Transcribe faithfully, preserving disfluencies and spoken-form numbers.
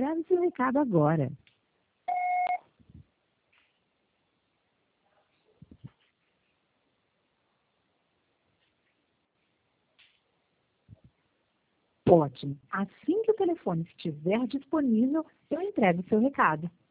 grave seu recado agora. Ótimo. Assim que o telefone estiver disponível, eu entrego o seu recado.